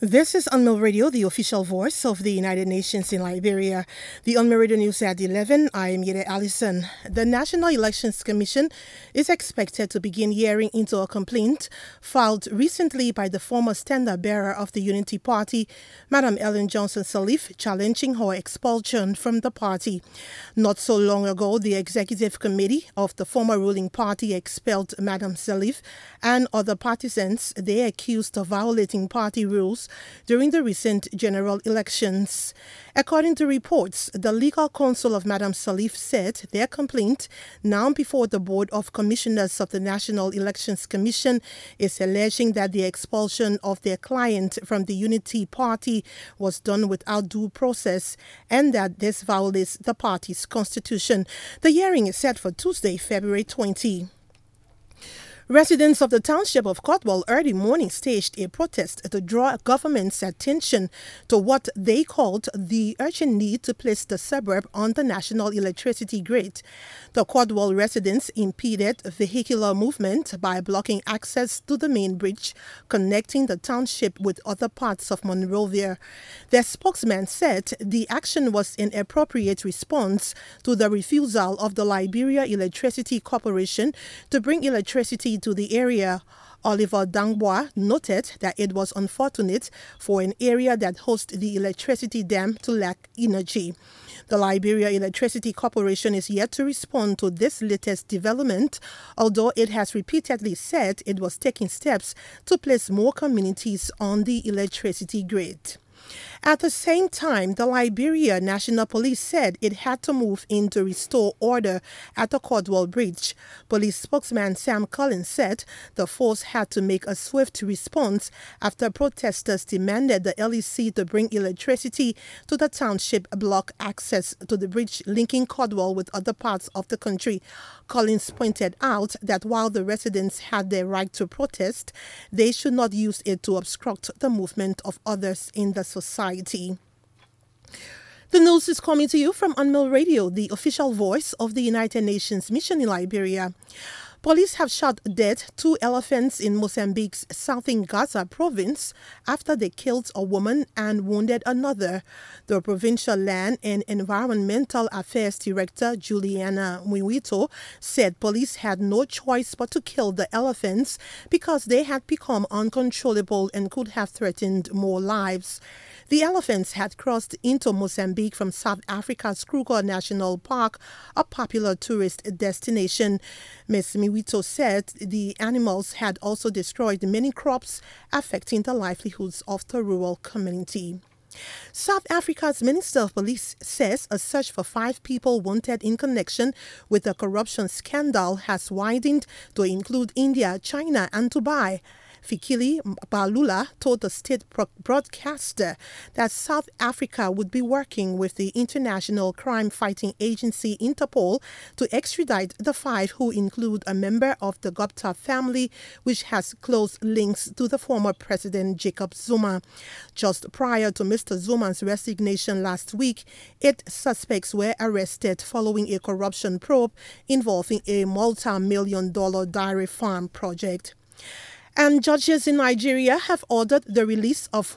This is Unmill Radio, the official voice of the United Nations in Liberia. The Unmill Radio News at 11, I am Yede Allison. The National Elections Commission is expected to begin hearing into a complaint filed recently by the former standard-bearer of the Unity Party, Madam Ellen Johnson Sirleaf, challenging her expulsion from the party. Not so long ago, the Executive Committee of the former ruling party expelled Madam Sirleaf and other partisans they accused of violating party rules during the recent general elections. According to reports, the legal counsel of Madam Sirleaf said their complaint, now before the Board of Commissioners of the National Elections Commission, is alleging that the expulsion of their client from the Unity Party was done without due process and that this violates the party's constitution. The hearing is set for Tuesday, February 20. Residents of the township of Cotwell early morning staged a protest to draw government's attention to what they called the urgent need to place the suburb on the national electricity grid. The Cotwell residents impeded vehicular movement by blocking access to the main bridge connecting the township with other parts of Monrovia. Their spokesman said the action was an appropriate response to the refusal of the Liberia Electricity Corporation to bring electricity to the area. Oliver Dangbois noted that it was unfortunate for an area that hosts the electricity dam to lack energy. The Liberia Electricity Corporation is yet to respond to this latest development, although it has repeatedly said it was taking steps to place more communities on the electricity grid. At the same time, the Liberia National Police said it had to move in to restore order at the Cotwell Bridge. Police spokesman Sam Collins said the force had to make a swift response after protesters demanded the LEC to bring electricity to the township, block access to the bridge linking Cotwell with other parts of the country. Collins pointed out that while the residents had their right to protest, they should not use it to obstruct the movement of others in the society. The news is coming to you from Unmill Radio, the official voice of the United Nations mission in Liberia. Police have shot dead 2 elephants in Mozambique's southern Gaza province after they killed a woman and wounded another. The Provincial Land and Environmental Affairs Director, Juliana Mwito, said police had no choice but to kill the elephants because they had become uncontrollable and could have threatened more lives. The elephants had crossed into Mozambique from South Africa's Kruger National Park, a popular tourist destination. Ms. Mwito said the animals had also destroyed many crops, affecting the livelihoods of the rural community. South Africa's Minister of Police says a search for 5 people wanted in connection with the corruption scandal has widened to include India, China, and Dubai. Fikile Mbalula told the state broadcaster that South Africa would be working with the International Crime Fighting Agency Interpol to extradite the 5 who include a member of the Gupta family, which has close links to the former President Jacob Zuma. Just prior to Mr. Zuma's resignation last week, 8 suspects were arrested following a corruption probe involving a multi-million-dollar dairy farm project. And judges in Nigeria have ordered the release of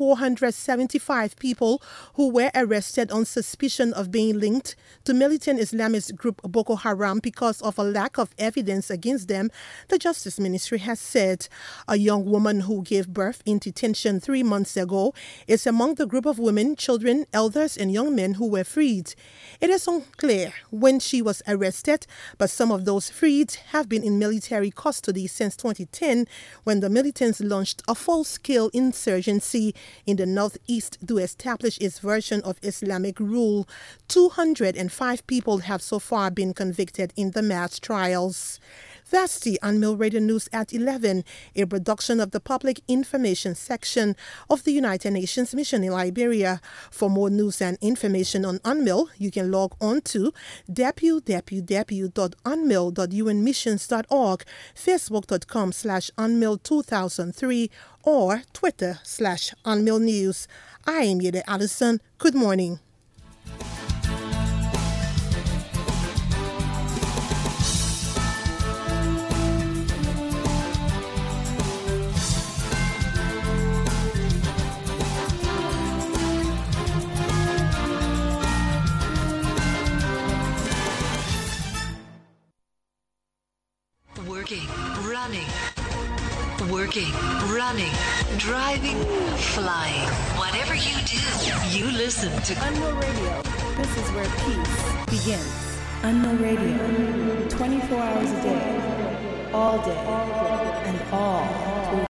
475 people who were arrested on suspicion of being linked to militant Islamist group Boko Haram because of a lack of evidence against them, the Justice Ministry has said. A young woman who gave birth in detention 3 months ago is among the group of women, children, elders, and young men who were freed. It is unclear when she was arrested, but some of those freed have been in military custody since 2010 when the militants launched a full-scale insurgency in the northeast to establish its version of Islamic rule. 205 people have so far been convicted in the mass trials. That's the Unmill Radio News at 11, a production of the Public Information Section of the United Nations Mission in Liberia. For more news and information on Unmill, you can log on to www.unmill.unmissions.org, facebook.com/unmill2003, or twitter/unmillnews. I am Yede Allison. Good morning. working, running, driving, flying. Whatever you do, you listen to Unreal Radio. This is where peace begins. Unreal Radio. 24 hours a day. All day. And all